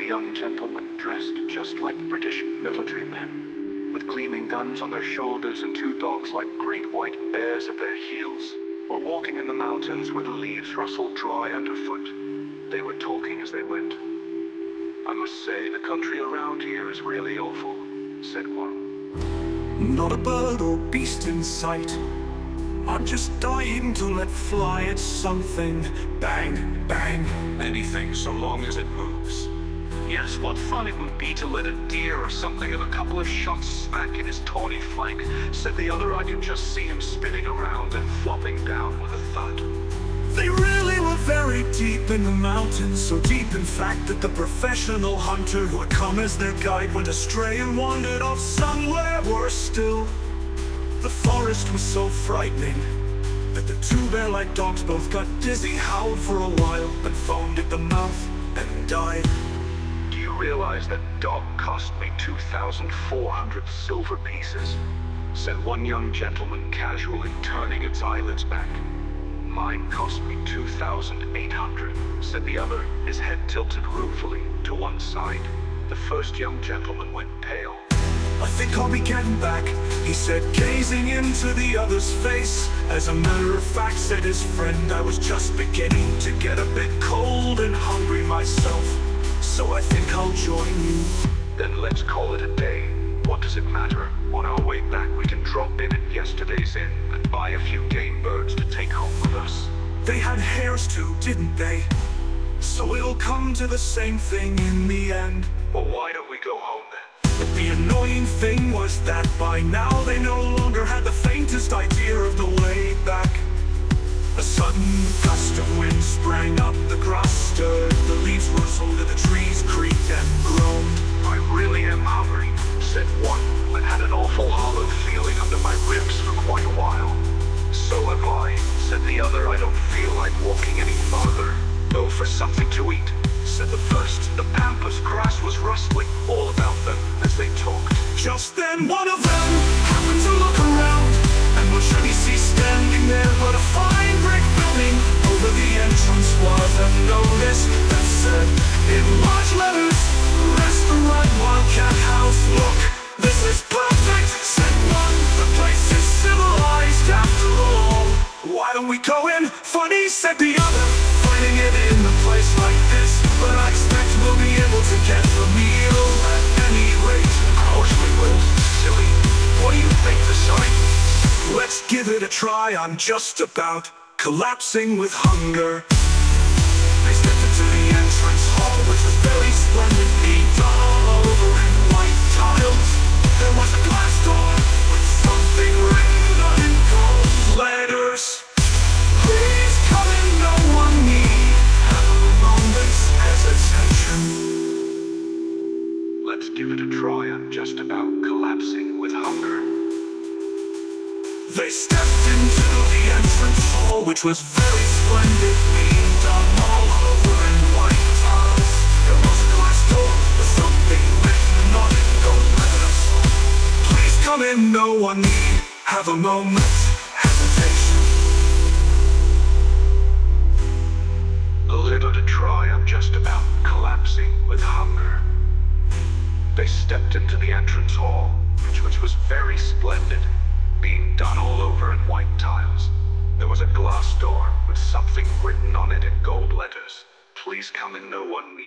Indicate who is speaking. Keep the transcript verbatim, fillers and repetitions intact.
Speaker 1: young gentlemen dressed just like British military men, with gleaming guns on their shoulders and two dogs like great white bears at their heels, were walking in the mountains where the leaves rustled dry underfoot. They were talking as they went. "I must say, the country around here is really awful," said one.
Speaker 2: "Not a bird or beast in sight. I'm just dying to let fly at something. Bang, bang,
Speaker 1: Anything so long as it moves. Yes, what fun it would be to let a deer or something have a couple of shots smack in his tawny flank," said the other. "I can just see him spinning around and flopping down with a thud."
Speaker 2: They really were very deep in the mountains, so deep in fact that the professional hunter who had come as their guide went astray and wandered off somewhere worse still. The forest was so frightening that the two bear-like dogs both got dizzy, howled for a while, and foamed at the mouth and died.
Speaker 1: "Do you realize that dog cost me two thousand four hundred silver pieces?" said one young gentleman casually, turning its eyelids back. "Mine cost me two thousand eight hundred, said the other, his head tilted ruefully to one side. The first young gentleman went pale.
Speaker 2: "I think I'll be getting back," he said, gazing into the other's face. "As a matter of fact," said his friend, "I was just beginning to get a bit cold and hungry myself, so I think I'll join you."
Speaker 1: "Then let's call it a day. What does it matter? On our way back we can drop in at yesterday's inn and buy a few game birds to take home with us."
Speaker 2: They had hares too, didn't they? So it'll come to the same thing in the end.
Speaker 1: Well, why don't we go home then?
Speaker 2: The annoying thing was that by now they no longer had the faintest idea of the way back. A sudden gust of wind sprang up, the grass stirred, the leaves rustled, and the trees creaked and groaned.
Speaker 1: "I really am hungry," said one, but had an awful hollow feeling under my ribs for quite a while. "So have I," said the other. "I don't feel like walking any farther." "Go for something to eat," said the first. The pampas grass was rustling all about them as they talked.
Speaker 2: Just then one of them happened to look around, and what should he see standing there but a fine brick building? Over the entrance was a notice that said in large letters, "Restaurant Wildcat House." "Look, this is perfect," said one. "The place is civilized after all. Why don't we go in?" "Funny," said the other, "finding it in a place like this, but I expect we'll be able to get the meal at any rate."
Speaker 1: "Of course we will, silly. What do you think the sign?"
Speaker 2: "Let's give it a try. I'm just about collapsing with hunger." They stepped into the entrance hall, which was very splendid, paint all over in white tiles. There was a glass door with something written on in gold letters. "Please come in, no one need have a moment's hesitation."
Speaker 1: "Let's give it a try. I'm just about collapsing with hunger."
Speaker 2: They stepped into the entrance hall, which was very splendid, being done all over in white tiles. There was a glass door with something written on it, gold letters. "Please come in, no one need have a moment's hesitation."
Speaker 1: "Give it a try. I'm just about collapsing with hunger." They stepped into the entrance hall, which, which was very splendid, being done all over in white tiles. There was a glass door with something written on it in gold letters. "Please come in, no one need